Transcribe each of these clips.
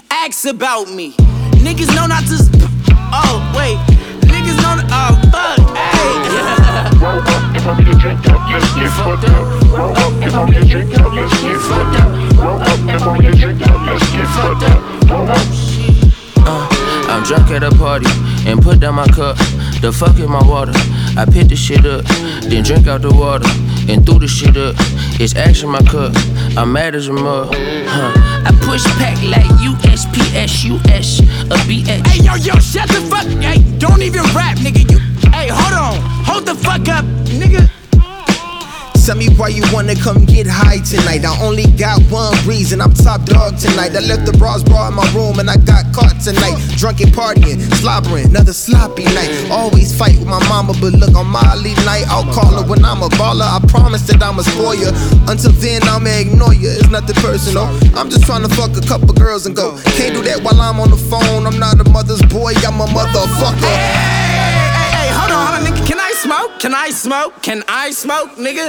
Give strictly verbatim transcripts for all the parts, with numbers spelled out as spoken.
ask about me. Niggas know not to. Oh, wait. Niggas know not. Oh, fuck. Hey. Roll up and pour me a drink up, let's get fucked up. Roll up and pour me a drink up, let's get fucked up. Roll up and pour me a drink up, let's get fucked up. Roll up. Uh, I'm drunk at a party and put down my cup. The fuck in my water. I pick the shit up, then drink out the water and threw the shit up. It's action my cup. I'm mad as a mug. Huh. I push back like U S P S U S a B H. Hey yo yo, shut the fuck. Hey, don't even rap, nigga. You. Hey, hold on. Hold the fuck up, nigga. Tell me why you wanna come get high tonight. I only got one reason, I'm top dog tonight. I left the bras bar in my room and I got caught tonight. Drunk and partying, slobbering, another sloppy night. Always fight with my mama, but look on my lead night. I'll call her when I'm a baller. I promise that I'ma spoil you. Until then, I'ma ignore you. It's nothing personal. I'm just trying to fuck a couple girls and go. Can't do that while I'm on the phone. I'm not a mother's boy, I'm a motherfucker. Hey, hey, hey, hey, hold on, hold on, nigga. Can I smoke? Can I smoke? Can I smoke, nigga?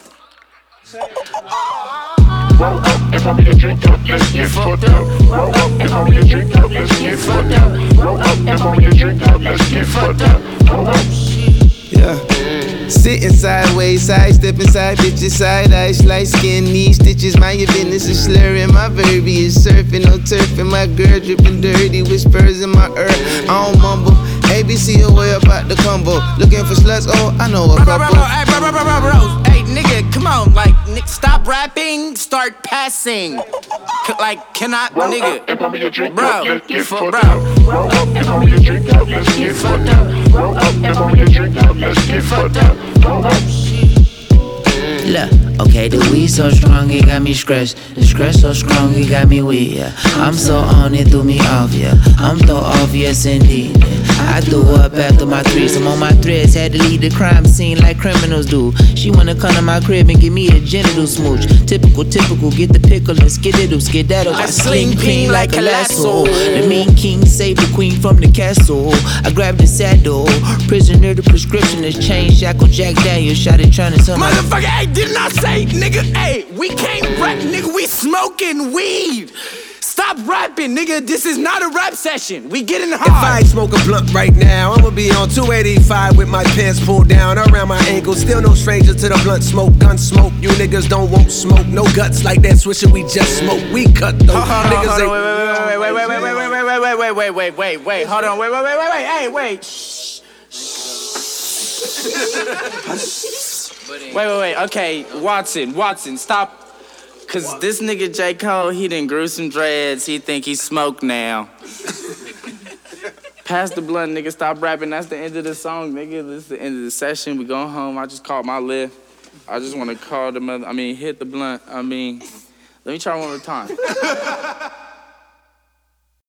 Roll up and pour me a drink up, let's get fucked up. Roll up and pour me a drink up, let's get fucked up. Roll up and pour me a drink up, let's get fucked up. Roll up. Yeah. Sitting sideways, side stepping side bitches, side eyes, light skin, knee stitches. Mind your business is slurring. My verbiage is surfing, no turf, and my girl dripping dirty with spurs in my earth. I don't mumble. A B C away about the combo. Looking for sluts, oh, I know a Bro, couple. bro, bro, hey, bro, bro, bro, bro, bro. Hey, nigga, come on. Like, nigga, stop rapping, start passing. C- like, can I, Roll nigga? up and pour me a drink Bro, up, let's get fuck, fucked bro. up. Roll up and pour me a drink up, let's get fucked up. Roll up and pour me a drink up, let's get fucked up. Roll up. Look, okay, the weed so strong, it got me scratched. The scratch so strong, it got me weak, yeah. I'm so on, it threw me off, yeah. I'm so off, yes indeed, yeah. I threw up after my threesome on my threads. Had to leave the crime scene like criminals do. She wanna come to my crib and give me a genital smooch. Typical, typical, get the pickle and skididdle, skedaddle. I sling ping like a lasso. The mean king saved the queen from the castle. I grabbed the saddle. Prisoner, the prescription has changed. Shackle Jack Daniel, shot it trying to tell my Motherfucker, hey, didn't I say, nigga, hey, we can't rap, nigga, we smoking weed. Stop rapping, nigga, this is not a rap session. We getting hard. If I smoke a blunt right now, I'ma be on two eighty-five with my pants pulled down around my ankles. Still no stranger to the blunt smoke, gun smoke. You niggas don't want smoke, no guts like that swisher we just smoke. We cut those Hold on, niggas. hold on, ain't- wait, wait, wait, wait, wait, wait, wait, wait, wait, wait, wait, wait, wait, wait, hold on, wait, wait, wait, wait, wait, hey, wait. Shh. Wait, wait, wait, okay, Watson, Watson, stop. Cause this nigga J. Cole, he done grew some dreads, he think he smoked now. Pass the blunt, nigga, stop rapping, that's the end of the song, nigga. This is the end of the session, we going home, I just called my lift. I just wanna call the mother, I mean, hit the blunt, I mean, let me try one more time.